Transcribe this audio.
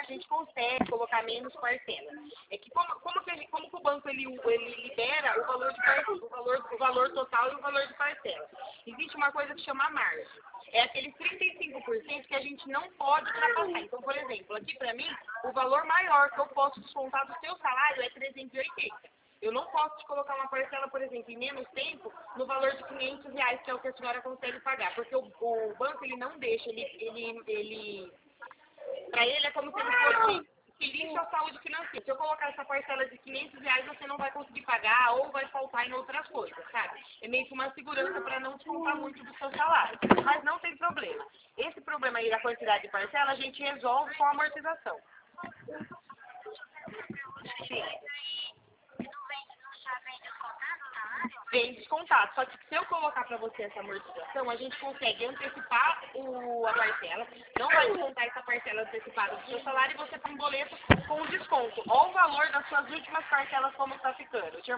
gente consegue colocar menos parcela. É que como que o banco ele libera o valor total e o valor de parcela. Existe uma coisa que chama margem. É aqueles 35% que a gente não pode ultrapassar. Então, por exemplo, aqui para mim, o valor maior que eu posso descontar do seu salário é 380. Eu não posso te colocar uma parcela, por exemplo, em menos tempo, no valor de R$ 500, que é o que a senhora consegue pagar. Porque o banco, ele não deixa, para ele é como se ele fosse que lixa a saúde financeira. Se eu colocar essa parcela de R$ 500, você não vai conseguir pagar ou vai faltar em outras coisas, sabe? É meio que uma segurança para não descontar muito do seu salário. Mas não tem problema. Esse problema aí da quantidade de parcela, a gente resolve com a amortização. Sim. Vem descontado. Só que se eu colocar para você essa amortização, a gente consegue antecipar a parcela, não vai descontar essa parcela antecipada do seu salário e você tem um boleto com desconto. Ou o valor das suas últimas parcelas como está ficando.